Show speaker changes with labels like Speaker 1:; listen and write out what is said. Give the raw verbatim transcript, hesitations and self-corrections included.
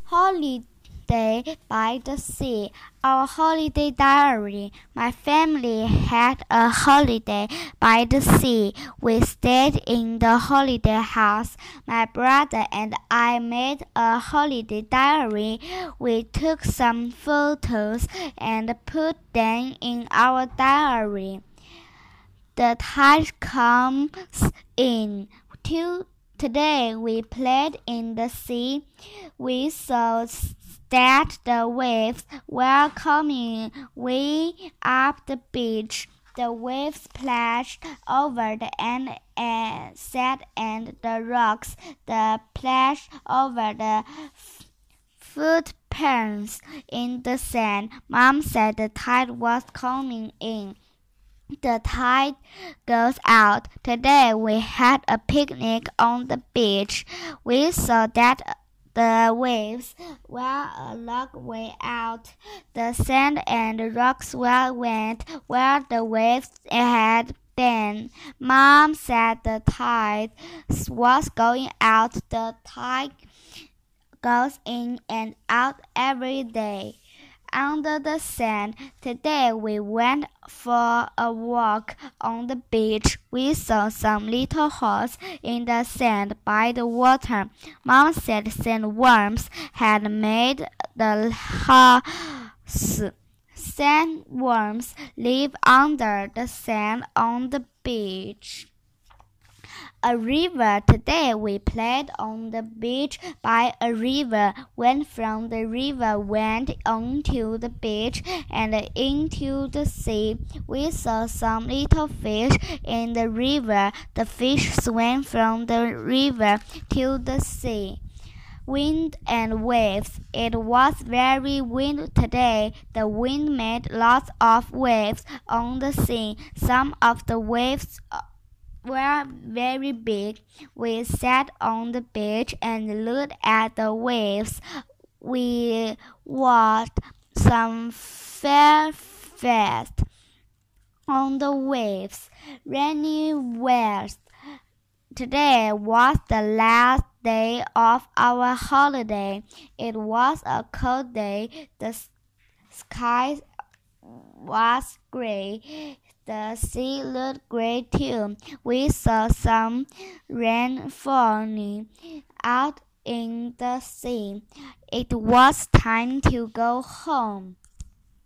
Speaker 1: Holiday by the Sea. Our holiday diary. My family had a holiday by the sea. We stayed in the holiday house. My brother and I made a holiday diary. We took some photos and put them in our diary. The tide comes in. Till Today we played in the sea. We saw that the waves were coming way up the beach. The waves splashed over the and, and sand and the rocks. The splash over the footprints in the sand. Mom said the tide was coming in. The tide goes out. Today we had a picnic on the beach. We saw that the waves were a long way out. The sand and rocks were went where the waves had been. Mom said the tide was going out. The tide goes in and out every day. Under the sand. Today we went for a walk on the beach. We saw some little holes in the sand by the water. Mom said sandworms had made the house. Sandworms live under the sand on the beach. A river. Today we played on the beach by a river. Went from the river, went onto the beach and into the sea. We saw some little fish in the river. The fish swam from the river to the sea. Wind and waves. It was very windy today. The wind made lots of waves on the sea. Some of the waves were very big. We sat on the beach and looked at the waves. We watched some fair fast on the waves. Rainy waves. Today was the last day of our holiday. It was a cold day. The sky was gray. The sea looked gray too. We saw some rain falling out in the sea. It was time to go home.